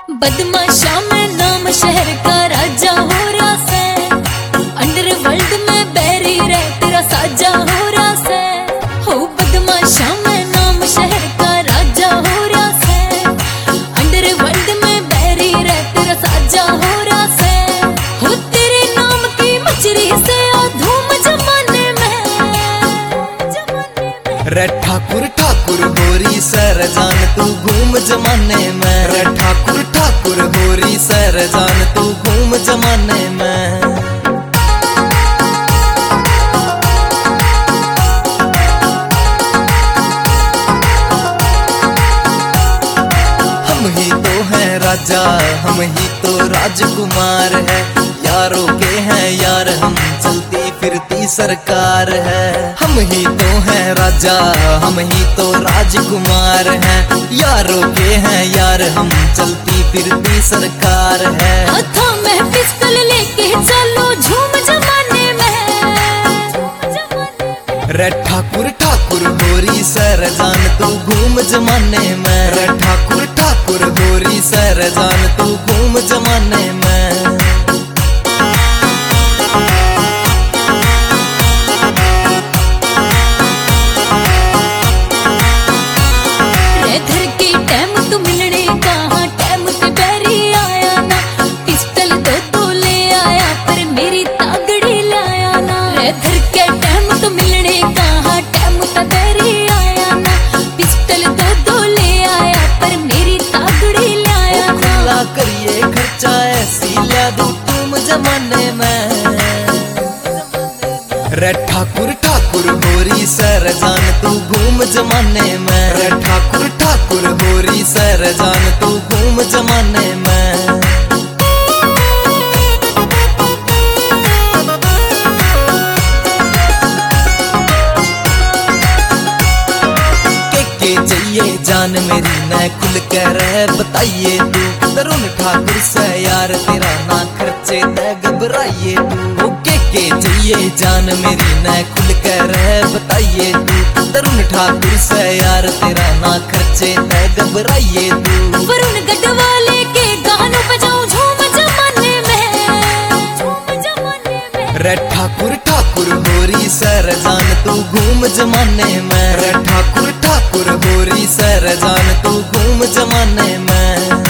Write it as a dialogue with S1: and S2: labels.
S1: बदमाशा में नाम शहर का राजा हो रहा से, अंडरवर्ल्ड में बैरी रे तेरा साजा हो रहा से। हो बदमाशा में नाम शहर का राजा हो रहा से, अंडरवर्ल्ड में बैरी रे तेरा साजा हो रहा से। हो तेरे नाम की मचरी से आ धूम जमाने में
S2: रे ठाकुर ठाकुर गोरी सर जान तू घूम जमाने में। रे ठाकुर ठाकुर गोरी सर जान तू घूम जमाने में। हम ही तो हैं राजा, हम ही तो राजकुमार है, यारों के हैं यार हम, चलती फिरती सरकार है। हम ही तो हैं राजा, हम ही तो राजकुमार हैं, यारों के हैं यार हम, चलती फिरती सरकार है।
S1: हाथों में पिस्टल लेके चलो झूम जमाने में।
S2: रे ठाकुर ठाकुर गोरी सर जान तू घूम जमाने में। रे ठाकुर ठाकुर गोरी सर जान तू घूम जमाने में।
S1: घर के टाइम तू मिलने कहाँ टाइम ते बैरी आया ना, पिस्टल तो ले आया पर मेरी तागड़ी लाया ना। घर के टाइम तू मिलने कहाँ टाइम ते बैरी आया ना, पिस्टल तो ले आया पर मेरी तागड़ी लाया ना।
S2: खुला करिए खर्चा ऐसी ला दूं तुम जमाने में। रे ठाकुर ठाकुर गोरी सर जान तू घूम जमाने में। रे ठाकुर ठाकुर गोरी सर जान तू घूम जमाने में। के चाहिए जान मेरी न खुल कर बताइए तू, तरुण ठाकुर से यार तेरा ना खर्चे न घबराइए तू। ओके के चाहिए जान मेरी न खुल कर बताइए तू, तरुण ठाकुर से यार तेरा ना खर्चे न घबराइए तू।
S1: वरुण गढ़वाले के गानों पे जाऊं झूम जमाने में, झूम जमाने में।
S2: रे ठाकुर ठाकुर गोरी सर जान तू घूम जमाने में। रे ठाकुर ठाकुर गोरी सर जान तू घूम जमाने में।